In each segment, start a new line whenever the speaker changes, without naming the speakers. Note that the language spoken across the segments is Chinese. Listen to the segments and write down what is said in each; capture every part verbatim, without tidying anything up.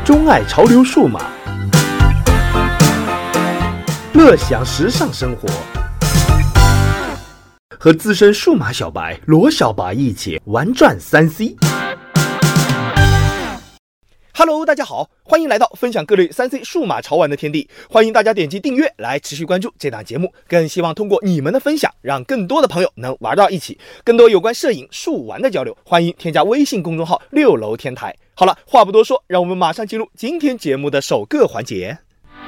钟爱潮流数码，乐享时尚生活，和资深数码小白罗小白一起玩转三 C。Hello， 大家好，欢迎来到分享各类三 C 数码潮玩的天地。欢迎大家点击订阅来持续关注这档节目，更希望通过你们的分享，让更多的朋友能玩到一起。更多有关摄影、数玩的交流，欢迎添加微信公众号六楼天台。好了，话不多说，让我们马上进入今天节目的首个环节。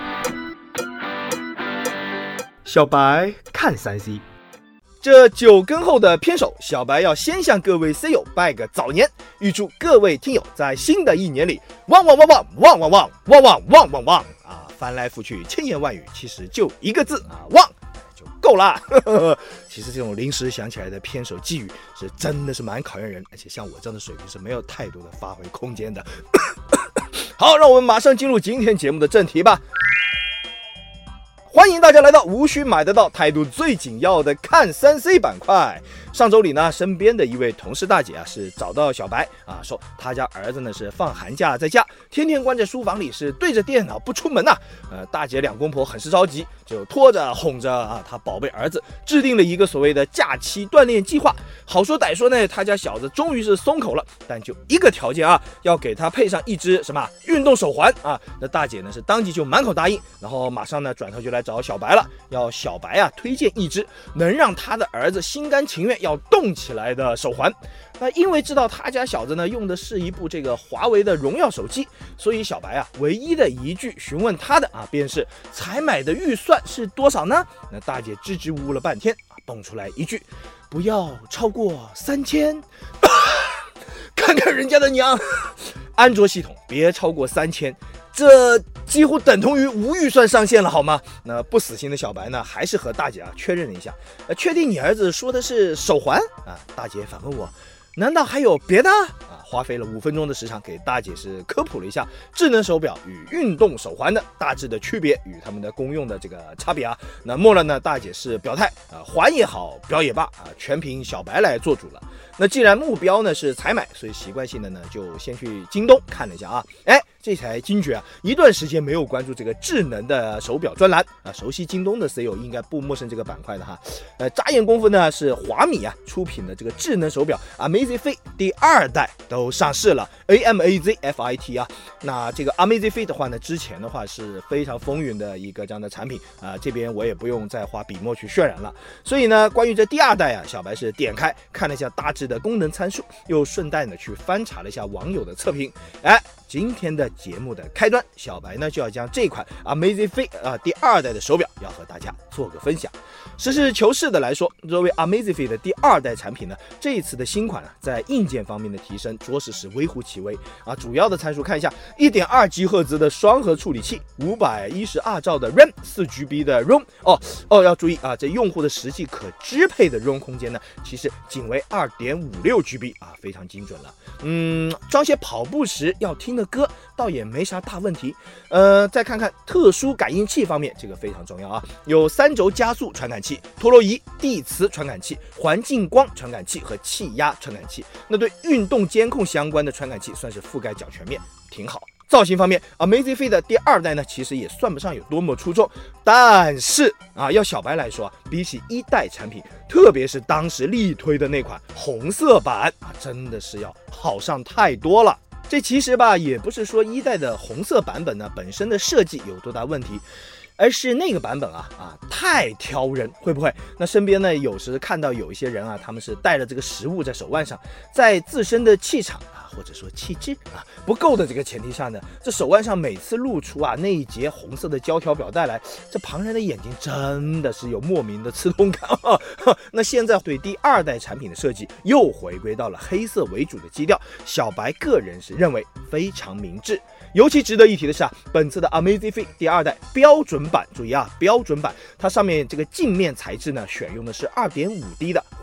小白看三 C。这九更后的偏手，小白要先向各位 C 友拜个早年，预祝各位听友在新的一年里旺旺旺旺旺旺旺旺旺旺旺旺啊！翻来覆去千言万语，其实就一个字啊，旺就够了。其实这种临时想起来的偏手寄语是真的是蛮考验人，而且像我这样的水平是没有太多的发挥空间的。好，让我们马上进入今天节目的正题吧。欢迎大家来到无需买得到，态度最紧要的看三 C 板块。上周里呢，身边的一位同事大姐啊，是找到小白啊，说他家儿子呢是放寒假在家，天天关在书房里，是对着电脑不出门呐、啊。呃，大姐两公婆很是着急，就拖着哄着啊，他宝贝儿子制定了一个所谓的假期锻炼计划。好说歹说呢，他家小子终于是松口了，但就一个条件啊，要给他配上一只什么运动手环啊。那大姐呢是当即就满口答应，然后马上呢转头就来找小白了，要小白啊推荐一只能让他的儿子心甘情愿要动起来的手环。那因为知道他家小子呢用的是一部这个华为的荣耀手机，所以小白啊唯一的一句询问他的啊便是采买的预算是多少呢？那大姐支支吾吾了半天啊，蹦出来一句不要超过三千。看看人家的娘，安卓系统别超过三千。这几乎等同于无预算上限了，好吗？那不死心的小白呢，还是和大姐啊确认了一下，呃，确定你儿子说的是手环啊？大姐反问我，难道还有别的啊？花费了五分钟的时长，给大姐是科普了一下智能手表与运动手环的大致的区别与他们的功用的这个差别啊。那末了呢，大姐是表态啊，环也好，表也罢啊，全凭小白来做主了。那既然目标呢是采买，所以习惯性的呢就先去京东看了一下啊，哎，这才惊觉啊，一段时间没有关注这个智能的手表专栏啊，熟悉京东的 C 友应该不陌生这个板块的哈。呃，眨眼功夫呢是华米啊出品的这个智能手表 Amazfit 第二代都上市了 ，A M A Z F I T 啊。那这个 Amazfit 的话呢，之前的话是非常风云的一个这样的产品啊，这边我也不用再花笔墨去渲染了。所以呢，关于这第二代啊，小白是点开看了一下大致的功能参数，又顺带呢去翻查了一下网友的测评。哎，今天的节目的开端，小白呢就要将这款 Amazfit 啊第二代的手表要和大家做个分享。实事求是的来说，作为 Amazfit 的第二代产品呢，这一次的新款啊，在硬件方面的提升着实是微乎其微啊。主要的参数看一下 一点二吉赫兹 的双核处理器，五百一十二兆的 RAM， 四 G B 的 ROM。哦哦，要注意啊，这用户的实际可支配的 ROM 空间呢，其实仅为 二点五六 G B 啊，非常精准了。嗯，装些跑步时要听的歌倒也没啥大问题。呃，再看看特殊感应器方面，这个非常重要啊，有三轴加速传感器、陀螺仪、地磁传感器、环境光传感器和气压传感器。那对运动监控相关的传感器算是覆盖较全面，挺好。造型方面 Amazfit 的第二代呢，其实也算不上有多么出众，但是啊，要小白来说啊，比起一代产品，特别是当时力推的那款红色版啊，真的是要好上太多了。这其实吧，也不是说一代的红色版本呢本身的设计有多大问题，而是那个版本啊啊太挑人，会不会？那身边呢有时看到有一些人啊，他们是带了这个实物在手腕上，在自身的气场啊或者说气质啊不够的这个前提下呢，这手腕上每次露出啊那一截红色的胶条表带来，这旁人的眼睛真的是有莫名的刺痛感啊。那现在对第二代产品的设计又回归到了黑色为主的基调，小白个人是认为非常明智。尤其值得一提的是啊，本次的 Amazfit 第二代标准版，注意啊，标准版它上面这个镜面材质呢，选用的是 二点五 D 的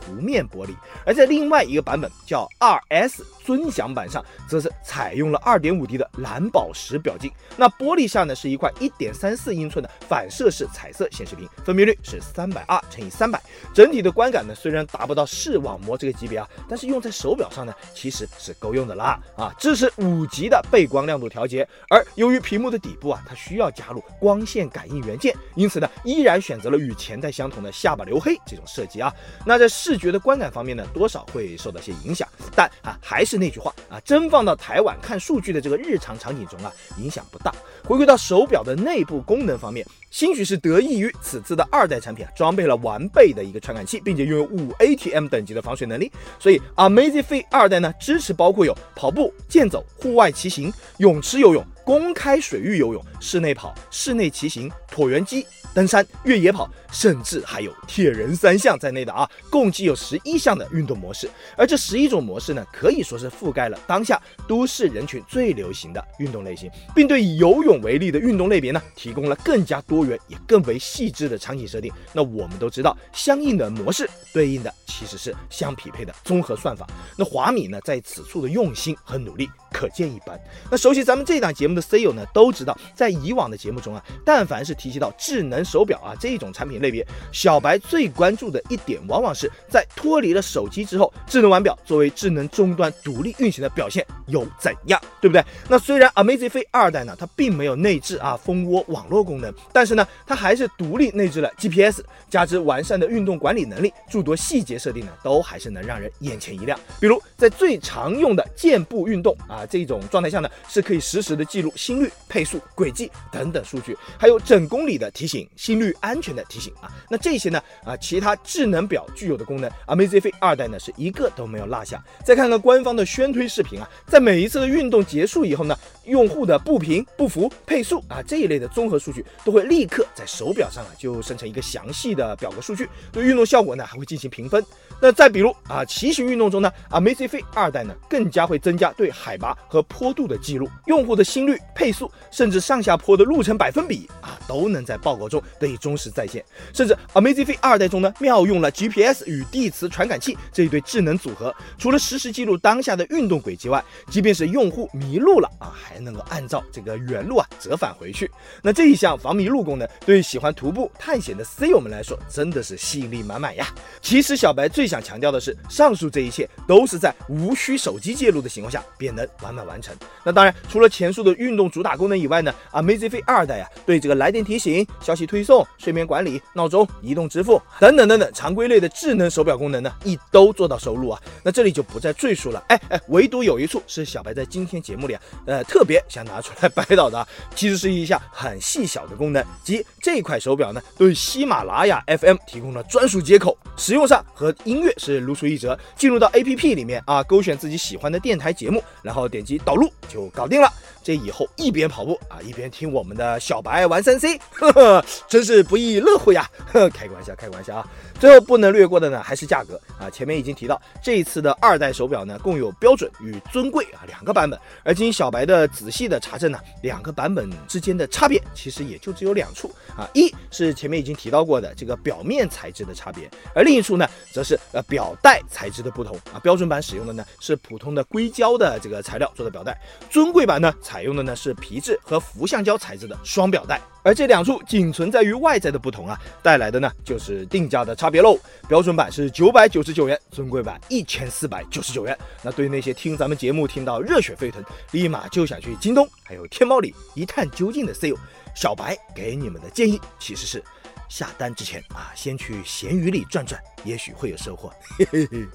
弧面玻璃，而在另外一个版本叫 二 S 尊享版上，则是采用了 二点五 D 的蓝宝石表镜。那玻璃下呢是一块 一点三四英寸的反射式彩色显示屏，分辨率是 三百二乘以三百，整体的观感呢虽然达不到视网膜这个级别啊，但是用在手表上呢其实是够用的啦啊！支持五级的背光亮度调节，而由于屏幕的底部啊它需要加入光线感应元件，因此呢依然选择了与前代相同的下巴黝黑这种设计啊。那在视觉的观感方面呢，多少会受到些影响，但啊还是那句话啊，真放到台湾看数据的这个日常场景中啊，影响不大。回归到手表的内部功能方面，兴许是得益于此次的二代产品啊，装备了完备的一个传感器，并且拥有五 A T M 等级的防水能力，所以 Amazfit 二代呢支持包括有跑步、健走、户外骑行、泳池游泳、公开水域游泳、室内跑、室内骑行、椭圆机、登山、越野跑，甚至还有铁人三项在内的啊，共计有十一项的运动模式。而这十一种模式呢，可以说是覆盖了当下都市人群最流行的运动类型，并对以游泳为例的运动类别呢，提供了更加多元也更为细致的场景设定。那我们都知道，相应的模式对应的其实是相匹配的综合算法。那华米呢，在此处的用心和努力可见一斑。那熟悉咱们这档节目的 C E O 呢，都知道，在以往的节目中啊，但凡是提及到智能手表啊这种产品类别，小白最关注的一点，往往是在脱离了手机之后，智能腕表作为智能终端独立运行的表现有怎样，对不对？那虽然 Amazfit 二代呢，它并没有内置啊蜂窝网络功能，但是呢，它还是独立内置了 G P S， 加之完善的运动管理能力，诸多细节设定呢，都还是能让人眼前一亮。比如在最常用的健步运动啊这种状态下呢，是可以实时的记录心率、配速、轨迹等等数据，还有整公里的提醒、心率安全的提醒啊。那这些呢啊其他智能表具有的功能 ，Amazfit 二代呢是一个都没有落下。再看看官方的宣推视频啊，在每一次的运动结束以后呢，用户的步频、步幅、配速啊这一类的综合数据都会立刻在手表上啊就生成一个详细的表格数据，对运动效果呢还会进行评分。那再比如啊骑行运动中呢 ，Amazfit 二代呢更加会增加对海拔和坡度的记录，用户的心率、配速，甚至上下坡的路程百分比啊都能在报告中得以忠实再现。甚至 Amazfit 二代中呢妙用了 G P S 与地磁传感器这一对智能组合，除了实时记录当下的运动轨迹外，即便是用户迷路了啊，还能够按照这个原路啊折返回去。那这一项防迷路功能，对于喜欢徒步探险的 C E O 们来说，真的是吸引力满满呀。其实小白最想强调的是，上述这一切都是在无需手机介入的情况下便能完满完成。那当然，除了前述的运动主打功能以外呢 ，Amazfit 二代啊，对这个来电提醒、消息推送、睡眠管理、闹钟、移动支付等等等等常规类的智能手表功能呢，亦都做到收录啊。那这里就不再赘述了。哎哎，唯独有一处是小白在今天节目里啊，呃，特别想拿出来掰倒的啊，其实是一项很细小的功能，即这款手表呢，对喜马拉雅 F M 提供了专属接口，使用上和音乐是如出一辙。进入到 A P P 里面啊，勾选自己喜欢的电台节目，然后点击导入就搞定了。这以后一边跑步啊，一边听我们的小白玩三 C， 呵呵，真是不亦乐乎呀！呵，开个玩笑，开个玩笑啊！最后不能略过的呢，还是价格啊。前面已经提到，这一次的二代手表呢，共有标准与尊贵啊两个版本。而经小白的仔细的查证呢，两个版本之间的差别其实也就只有两处啊，一是前面已经提到过的这个表面材质的差别，而另一处呢，则是呃表带材质的不同啊。标准版使用的呢是普通的硅胶的这个材料做的表带，尊贵版呢采用的呢是皮质和氟橡胶材质的双表带。而这两处仅存在于外在的不同啊，带来的呢就是定价的差别喽。标准版是九百九十九元，尊贵版一千四百九十九元。那对于那些听咱们节目听到热血沸腾，立马就想去京东还有天猫里一探究竟的 C E O， 小白给你们的建议其实是下单之前啊，先去闲鱼里转转，也许会有收获。嘿嘿嘿。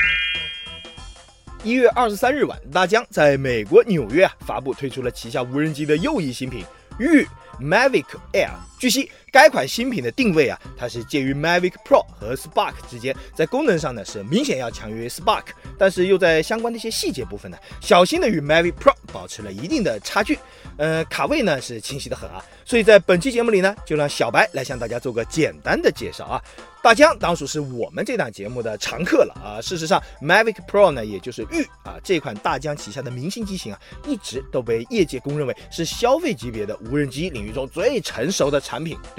一月二十三日晚，大疆在美国纽约啊发布推出了旗下无人机的又一新品玉 Mavic Air。据悉，该款新品的定位啊，它是介于 Mavic Pro 和 Spark 之间，在功能上呢是明显要强于 Spark， 但是又在相关的一些细节部分呢，小心的与 Mavic Pro 保持了一定的差距。呃，卡位呢是清晰的很啊，所以在本期节目里呢，就让小白来向大家做个简单的介绍啊。大疆当属是我们这档节目的常客了啊。事实上 ，Mavic Pro 呢，也就是玉啊这款大疆旗下的明星机型啊，一直都被业界公认为是消费级别的无人机领域中最成熟的产品，对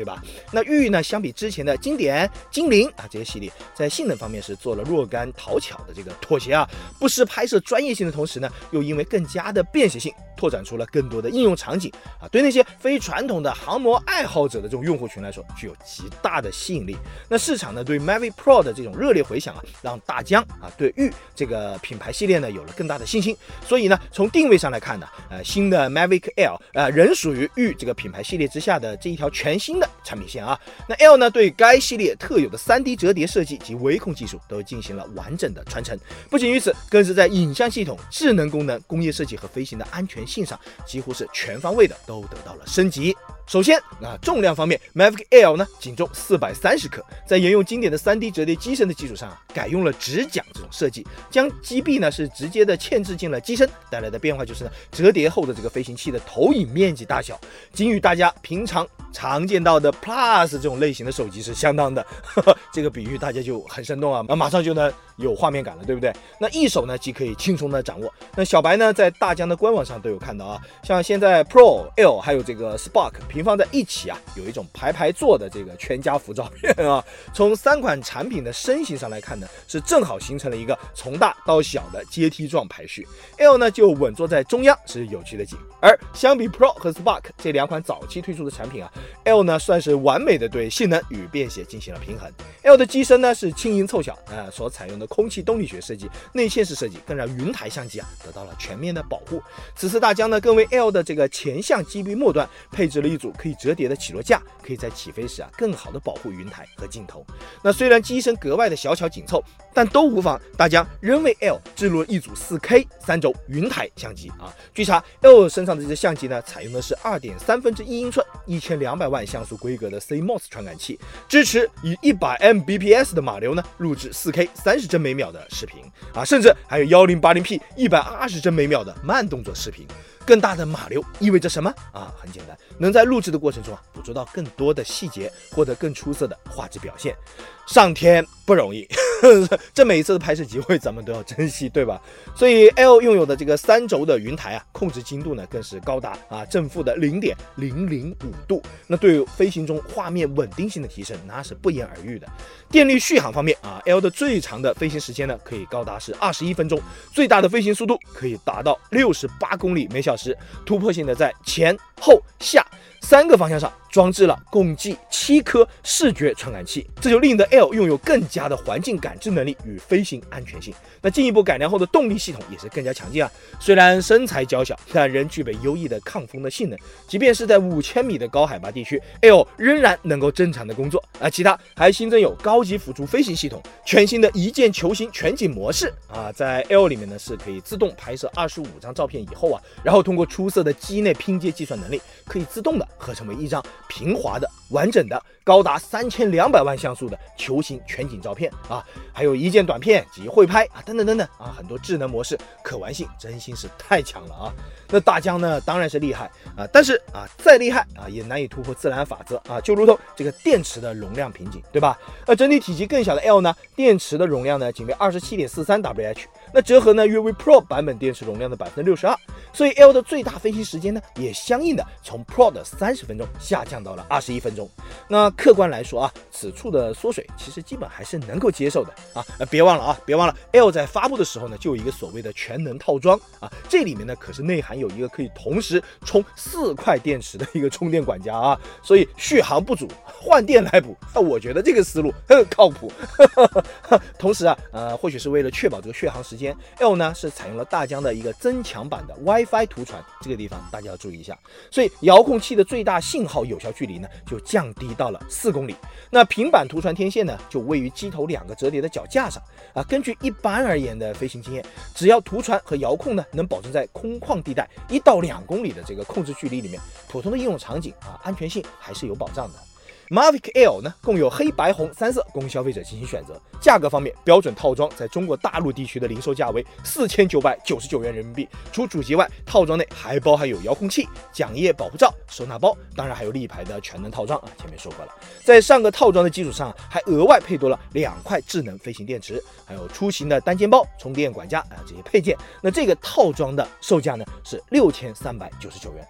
吧？那玉呢，相比之前的经典、精灵啊这些系列，在性能方面是做了若干讨巧的这个妥协啊，不失拍摄专业性的同时呢，又因为更加的便携性，拓展出了更多的应用场景啊，对那些非传统的航模爱好者的这种用户群来说，具有极大的吸引力。那市场呢对 Mavic Pro 的这种热烈回响啊，让大疆啊对玉这个品牌系列呢有了更大的信心。所以呢，从定位上来看呢，呃，新的 Mavic Air 呃仍属于玉这个品牌系列之下的这一条全新的产品线啊。那 L 呢对该系列特有的 三 D 折叠设计及微控技术都进行了完整的传承。不仅于此，更是在影像系统、智能功能、工业设计和飞行的安全性上，几乎是全方位的都得到了升级。首先啊，重量方面 ，Mavic Air 呢仅重四百三十克，在沿用经典的 三 D 折叠机身的基础上啊，改用了直桨这种设计，将机臂呢是直接的嵌制进了机身，带来的变化就是呢，折叠后的这个飞行器的投影面积大小，仅与大家平常常见到的 Plus 这种类型的手机是相当的。呵呵，这个比喻大家就很生动啊，马上就能有画面感了，对不对？那一手呢既可以轻松的掌握。那小白呢在大疆的官网上都有看到啊，像现在 Pro、L 还有这个 Spark 平放在一起啊，有一种排排坐的这个全家福照片啊。从三款产品的身形上来看呢，是正好形成了一个从大到小的阶梯状排序。L 呢就稳坐在中央，是有趣的景。而相比 Pro 和 Spark 这两款早期推出的产品啊 ，L 呢算是完美的对性能与便携进行了平衡。L 的机身呢是轻盈凑巧啊、呃，所采用的空气动力学设计、内嵌式设计，更让云台相机啊得到了全面的保护。此次大疆呢更为 L 的这个前向机臂末端配置了一组可以折叠的起落架，可以在起飞时啊更好的保护云台和镜头。那虽然机身格外的小巧紧凑，但都无妨大疆仍为 L 置入了一组 四 K 三轴云台相机啊。据查 ，L 身上的这个相机呢，采用的是二点三分之一英寸、一千两百万像素规格的 C M O S 传感器，支持以一百 M B P S 的码流呢，录制 四 K 三十帧每秒的视频啊，甚至还有 一零八零 P 一百二十帧每秒的慢动作视频。更大的码流意味着什么啊？很简单，能在录制的过程中啊，捕捉到更多的细节，获得更出色的画质表现。上天不容易，这每一次的拍摄机会咱们都要珍惜，对吧？所以 L 拥有的这个三轴的云台啊，控制精度呢更是高达啊正负的零点零零五度，那对于飞行中画面稳定性的提升那是不言而喻的。电力续航方面啊 ，L 的最长的飞行时间呢可以高达是二十一分钟，最大的飞行速度可以达到六十八公里每小时，突破性的在前后下三个方向上装置了共计七颗视觉传感器，这就令得 L 拥有更加的环境感知能力与飞行安全性。那进一步改良后的动力系统也是更加强劲啊。虽然身材娇小，但仍具备优异的抗风的性能，即便是在五千米的高海拔地区 ，L 仍然能够正常的工作。啊，其他还新增有高级辅助飞行系统，全新的一键球形全景模式啊，在 L 里面呢是可以自动拍摄二十五张照片以后啊，然后通过出色的机内拼接计算能力，可以自动的合成为一张平滑的、完整的、高达三千两百万像素的球形全景照片啊，还有一键短片及绘拍啊，等等等等啊，很多智能模式，可玩性真心是太强了啊！那大疆呢，当然是厉害啊，但是啊，再厉害啊，也难以突破自然法则啊，就如同这个电池的容量瓶颈，对吧？那整体体积更小的 L 呢，电池的容量呢仅为 二十七点四三 W H， 那折合呢约为 Pro 版本电池容量的 百分之六十二， 所以 L 的最大飞行时间呢也相应的从 Pro 的三十分钟下降到了二十一分钟。那客观来说啊，此处的缩水其实基本还是能够接受的啊。呃，别忘了啊，别忘了 L 在发布的时候呢，就有一个所谓的全能套装啊，这里面呢可是内含有一个可以同时充四块电池的一个充电管家啊，所以续航不足换电来补，那我觉得这个思路很靠谱。同时啊，呃，或许是为了确保这个续航时间 ，L 呢是采用了大疆的一个增强版的 WiFi 图传，这个地方大家要注意一下。所以遥控器的最大信号有效距离呢就降低到了四公里。那平板图传天线呢就位于机头两个折叠的脚架上啊。根据一般而言的飞行经验，只要图传和遥控呢能保证在空旷地带一到两公里的这个控制距离里面，普通的应用场景啊安全性还是有保障的。Mavic Air 呢，共有黑白红三色供消费者进行选择。价格方面，标准套装在中国大陆地区的零售价为四千九百九十九元人民币。除主机外，套装内还包含有遥控器、桨叶保护罩、收纳包，当然还有立牌的全能套装啊，前面说过了。在上个套装的基础上，还额外配多了两块智能飞行电池，还有出行的单肩包、充电管家啊这些配件。那这个套装的售价呢是六千三百九十九元。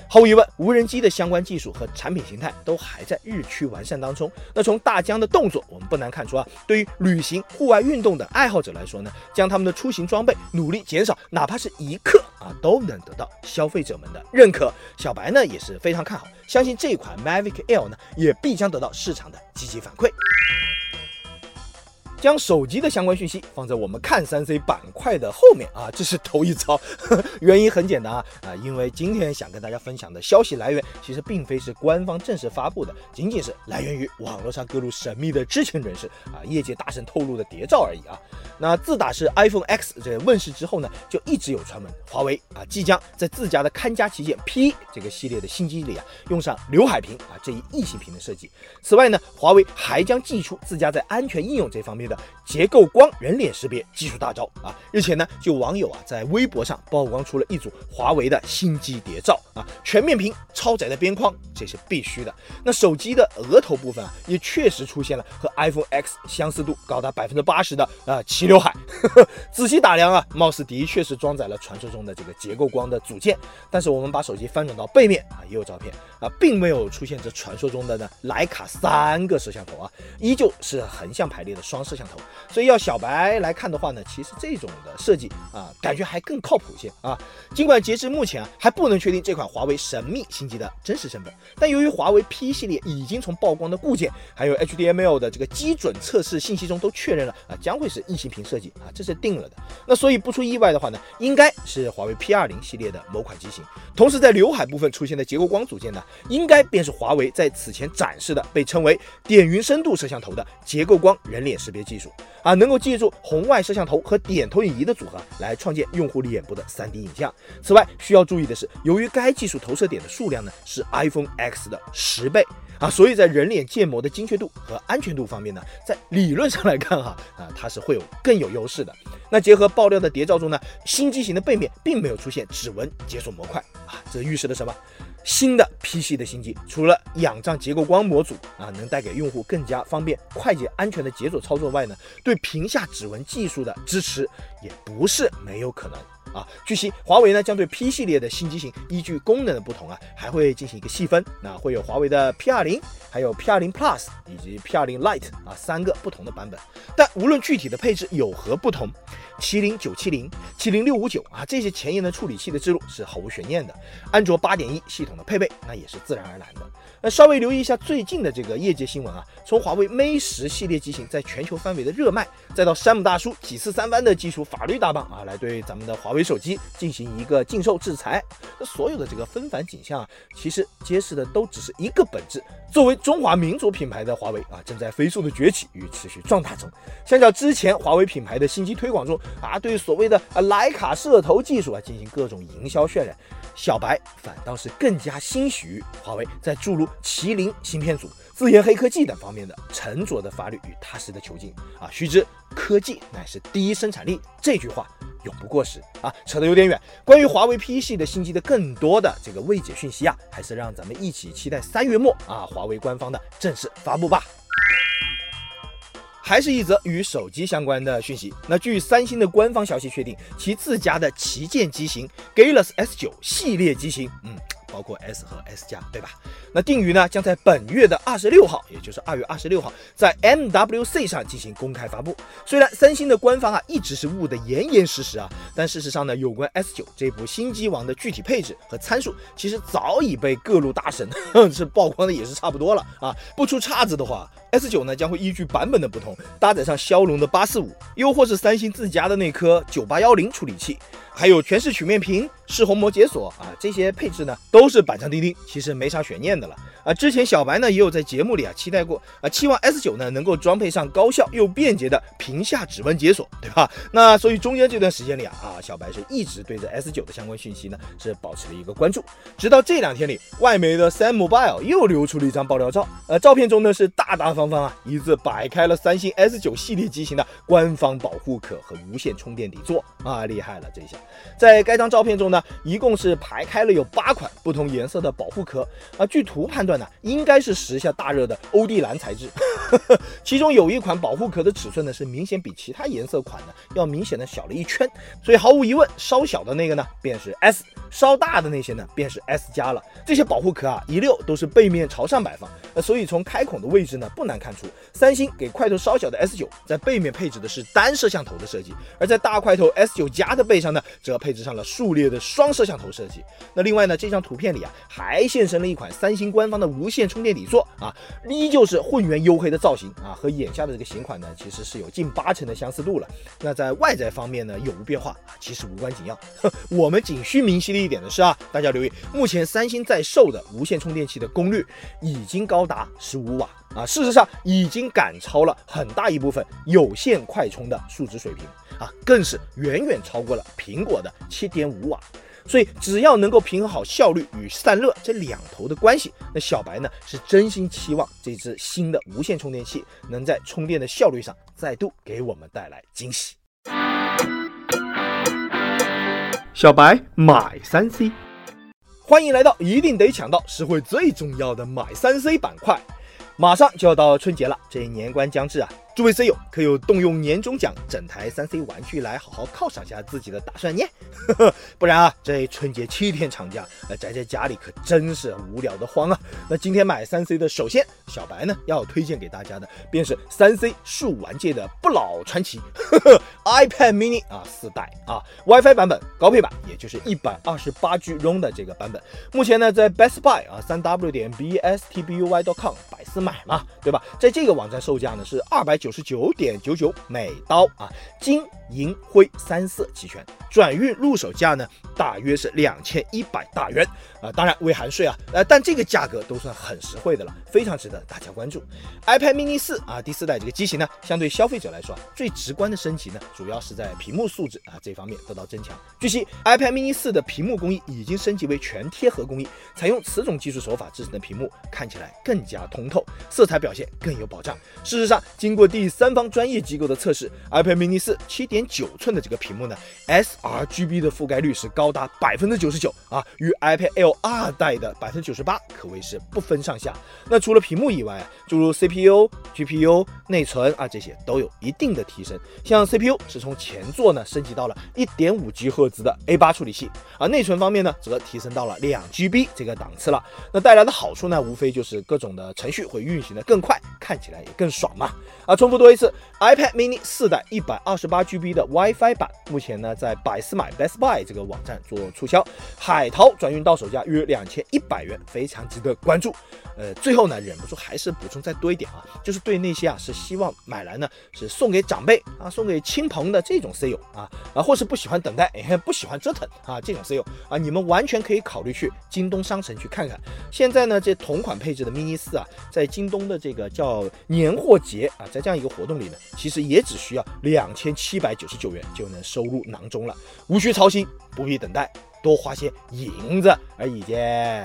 毫无疑问，无人机的相关技术和产品形态都还在日趋完善当中。那从大疆的动作，我们不难看出啊，对于旅行、户外运动的爱好者来说呢，将他们的出行装备努力减少，哪怕是一克啊，都能得到消费者们的认可。小白呢也是非常看好，相信这款 Mavic Air 呢也必将得到市场的积极反馈。将手机的相关讯息放在我们看 三 C 板块的后面啊，这是头一遭。原因很简单啊，啊，因为今天想跟大家分享的消息来源，其实并非是官方正式发布的，仅仅是来源于网络上各路神秘的知情人士啊，业界大神透露的谍照而已啊。那自打是 iPhone X 这问世之后呢，就一直有传闻，华为啊即将在自家的看家旗舰 P 这个系列的新机里啊，用上刘海屏啊这一异形屏的设计。此外呢，华为还将祭出自家在安全应用这方面的结构光人脸识别技术大招啊！日前呢，就网友啊在微博上曝光出了一组华为的新机谍照啊，全面屏、超窄的边框，这是必须的。那手机的额头部分啊，也确实出现了和 iPhone X 相似度高达百分之八十的啊齐刘海。仔细打量啊，貌似的确是装载了传说中的这个结构光的组件。但是我们把手机翻转到背面啊，也有照片啊，并没有出现这传说中的呢徕卡三个摄像头啊，依旧是横向排列的双摄像头。所以要小白来看的话呢，其实这种的设计啊，感觉还更靠谱些啊。尽管截至目前啊，还不能确定这款华为神秘新机的真实身份，但由于华为 P 系列已经从曝光的固件还有 H D M I 的这个基准测试信息中都确认了啊，将会是异形屏设计啊，这是定了的。那所以不出意外的话呢，应该是华为 P 二十 系列的某款机型。同时在刘海部分出现的结构光组件呢，应该便是华为在此前展示的被称为点云深度摄像头的结构光人脸识别技术。啊，能够借助红外摄像头和点投影仪的组合来创建用户脸部的 三 D 影像。此外，需要注意的是，由于该技术投射点的数量呢是 iPhone X 的十倍啊，所以在人脸建模的精确度和安全度方面呢，在理论上来看哈啊，它是会有更有优势的。那结合爆料的谍照中呢，新机型的背面并没有出现指纹解锁模块啊，这预示了什么？新的 P 系的新机，除了仰仗结构光模组啊，能带给用户更加方便、快捷、安全的解锁操作外呢，对屏下指纹技术的支持也不是没有可能。啊，据悉，华为呢将对 P 系列的新机型依据功能的不同啊，还会进行一个细分。那会有华为的 P 二十，还有 P 二十 Plus 以及 P 二十 Lite 啊三个不同的版本。但无论具体的配置有何不同，七零九七零、七零六五九啊这些前沿的处理器的之路是毫无悬念的。安卓 八点一 系统的配备那也是自然而然的。那稍微留意一下最近的这个业界新闻啊，从华为 Mate 十系列机型在全球范围的热卖，再到山姆大叔几次三番的技术法律大棒啊，来对咱们的华为手机进行一个禁售制裁。那所有的这个纷繁景象啊，其实揭示的都只是一个本质：作为中华民族品牌的华为啊，正在飞速的崛起与持续壮大中。相较之前华为品牌的新机推广中啊，对所谓的啊徕卡摄头技术啊进行各种营销渲染，小白反倒是更加欣喜于华为在注入麒麟芯片组、自研黑科技等方面的沉着的法律与踏实的求进啊。须知科技乃是第一生产力，这句话永不过时啊。扯得有点远，关于华为 P 系的新机的更多的这个未解讯息啊，还是让咱们一起期待三月末啊华为官方的正式发布吧。还是一则与手机相关的讯息。那据三星的官方消息确定，其自家的旗舰机型 Galaxy S 九 系列机型，嗯。包括 S 和 S 加，对吧？那定于呢将在本月的二十六号，也就是二月二十六号，在 M W C 上进行公开发布。虽然三星的官方啊一直是捂得严严实实啊，但事实上呢，有关 S 九 这部新机王的具体配置和参数，其实早已被各路大神是曝光的也是差不多了啊。不出岔子的话 ，S 九 呢将会依据版本的不同，搭载上骁龙的八四五，又或是三星自家的那颗九八一零处理器。还有全视曲面屏、视虹膜解锁啊，这些配置呢都是板上钉钉，其实没啥悬念的了啊。之前小白呢也有在节目里啊期待过啊，期望 S 九 呢能够装配上高效又便捷的屏下指纹解锁，对吧？那所以中间这段时间里啊啊，小白是一直对着 S 九 的相关讯息呢是保持了一个关注，直到这两天里，外媒的 Sam Mobile 又流出了一张爆料照，呃，照片中呢是大大方方啊一字摆开了三星 S 九 系列机型的官方保护壳和无线充电底座啊，厉害了这下。在该张照片中呢，一共是排开了有八款不同颜色的保护壳啊。据图判断呢，应该是时下大热的欧蒂蓝材质。其中有一款保护壳的尺寸呢，是明显比其他颜色款呢要明显的小了一圈，所以毫无疑问，稍小的那个呢便是 S， 稍大的那些呢便是 S 加了。这些保护壳啊一溜都是背面朝上摆放，呃，所以从开孔的位置呢不难看出，三星给块头稍小的 S 九 在背面配置的是单摄像头的设计，而在大块头 S 九 加的背上呢，则配置上了数列的双摄像头设计。那另外呢，这张图片里啊还现身了一款三星官方的无线充电底座啊，依旧是混元黝黑的造型啊，和眼下的这个型款呢其实是有近八成的相似度了。那在外在方面呢有无变化，其实无关紧要。我们仅需明晰的一点的是啊，大家留意，目前三星在售的无线充电器的功率已经高达十五瓦啊，事实上已经赶超了很大一部分有线快充的数值水平啊，更是远远超过了苹果的 七点五瓦。所以只要能够平衡好效率与散热这两头的关系，那小白呢是真心期望这支新的无线充电器能在充电的效率上再度给我们带来惊喜。小白买 三 C， 欢迎来到一定得抢到实惠最重要的买 三 C 板块。马上就要到春节了，这年关将至啊，诸位 C 友可有动用年终奖整台 三 C 玩具来好好犒赏下自己的打算呢？不然啊，这春节七天长假，呃，宅在家里可真是无聊的慌啊。那今天买 三 C 的，首先小白呢要推荐给大家的便是 三 C 数玩界的不老传奇iPad mini 啊四代啊 WiFi 版本高配版，也就是一百二十八 G ROM 的这个版本。目前呢在 Best Buy 啊 三 W 点 B S T B U Y 点 com 百思买嘛，对吧？在这个网站售价呢是二百九十九点九九美刀啊，金银灰三色齐全，转运入手价呢大约是两千一百大元啊，当然未含税啊，呃，但这个价格都算很实惠的了，非常值得大家关注。iPad mini 四啊第四代这个机型呢，相对消费者来说最直观的升级呢，主要是在屏幕素质啊这方面得到增强。据悉 iPad mini 四的屏幕工艺已经升级为全贴合工艺，采用此种技术手法制成的屏幕看起来更加通透，色彩表现更有保障。事实上，经过第三方专业机构的测试 ，iPad mini 四 七点九寸的这个屏幕呢 ，S R G B 的覆盖率是高达百分之九十九啊，与 iPad Air 二代的百分之九十八可谓是不分上下。那除了屏幕以外啊，诸如 C P U、G P U、内存啊这些都有一定的提升。像 C P U 是从前作呢升级到了 一点五 吉赫兹的 A 八 处理器，而内存方面呢则提升到了两 G B 这个档次了。那带来的好处呢，无非就是各种的程序会运行的更快，看起来也更爽嘛。啊，重复多一次 ，iPad mini 四代 一百二十八 G B 的 WiFi 版，目前呢在百思买 Best Buy 这个网站做促销，海淘转运到手价约两千一百元，非常值得关注。呃，最后呢，忍不住还是补充再多一点啊，就是对那些啊是希望买来呢是送给长辈啊、送给亲朋的这种 C 友啊啊，或是不喜欢等待、哎、不喜欢折腾啊这种 C 友啊，你们完全可以考虑去京东商城去看看。现在呢，这同款配置的 mini 四啊，在京东的这个叫年货节啊，在这样一个活动里呢，其实也只需要两千七百九十九元就能收入囊中了，无需操心，不必等待，多花些银子而已啫。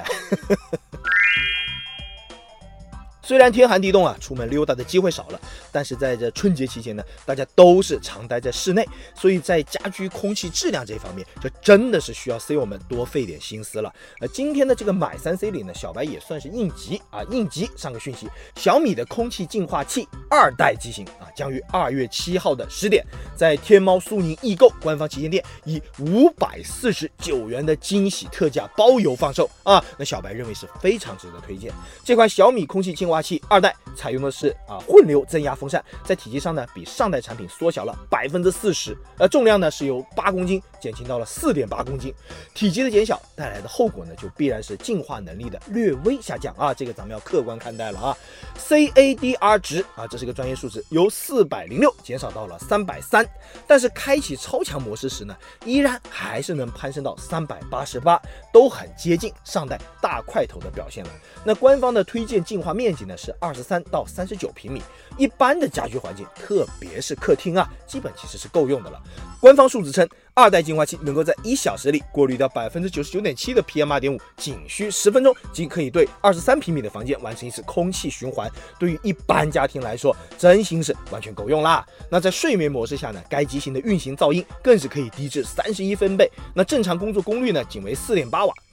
虽然天寒地冻啊，出门溜达的机会少了，但是在这春节期间呢，大家都是常待在室内，所以在家居空气质量这方面，就真的是需要 C 友们多费点心思了。呃，今天的这个买 三 C 里呢，小白也算是应急啊，应急上个讯息，小米的空气净化器二代机型啊，将于二月七号的十点，在天猫苏宁易购官方旗舰店以五百四十九元的惊喜特价包邮放售啊，那小白认为是非常值得推荐。这款小米空气净化器二代采用的是啊混流增压风扇，在体积上呢比上代产品缩小了百分之四十，呃重量呢是由八公斤减轻到了四点八公斤，体积的减小带来的后果呢就必然是净化能力的略微下降啊，这个咱们要客观看待了啊。C A D R 值啊，这是个专业数值，由四百零六减少到了三百三，但是开启超强模式时呢，依然还是能攀升到三百八十八，都很接近上代大块头的表现了。那官方的推荐净化面积呢是二十三到三十九平米，一般的家居环境，特别是客厅啊，基本其实是够用的了。官方数值称，二代净化器能够在一小时里过滤掉 百分之九十九点七 的 P M 二点五， 仅需十分钟即可以对二十三平米的房间完成一次空气循环，对于一般家庭来说，真心是完全够用啦。那在睡眠模式下呢，该机型的运行噪音更是可以低至三十一分贝，那正常工作功率呢仅为 四点八瓦，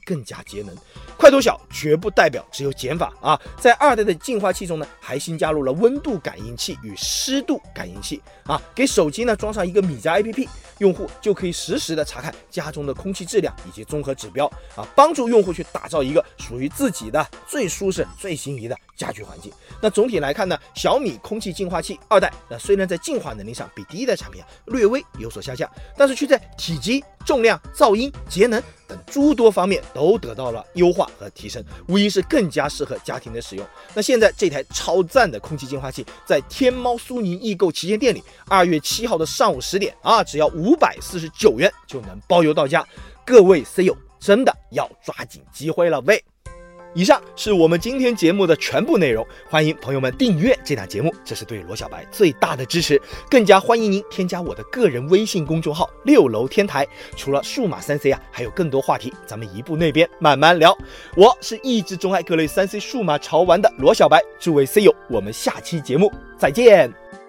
更加节能。块头小绝不代表只有减法啊，在二代的净化器中呢，还新加入了温度感应器与湿度感应器啊，给手机呢装上一个米家 A P P， 用户就可以实时的查看家中的空气质量以及综合指标啊，帮助用户去打造一个属于自己的最舒适、最心仪的家居环境。那总体来看呢，小米空气净化器二代，那虽然在净化能力上比第一代产品啊略微有所下降，但是却在体积、重量、噪音、节能等诸多方面都得到了优化和提升，无疑是更加适合家庭的使用。那现在这台超赞的空气净化器，在天猫苏宁易购旗舰店里，二月七号的上午十点啊，只要五百四十九元就能包邮到家。各位 C 友真的要抓紧机会了喂！以上是我们今天节目的全部内容，欢迎朋友们订阅这档节目，这是对罗小白最大的支持。更加欢迎您添加我的个人微信公众号六楼天台，除了数码 三 C 啊，还有更多话题，咱们移步那边慢慢聊。我是一直钟爱各类 三 C 数码潮玩的罗小白，诸位 C 友，我们下期节目再见。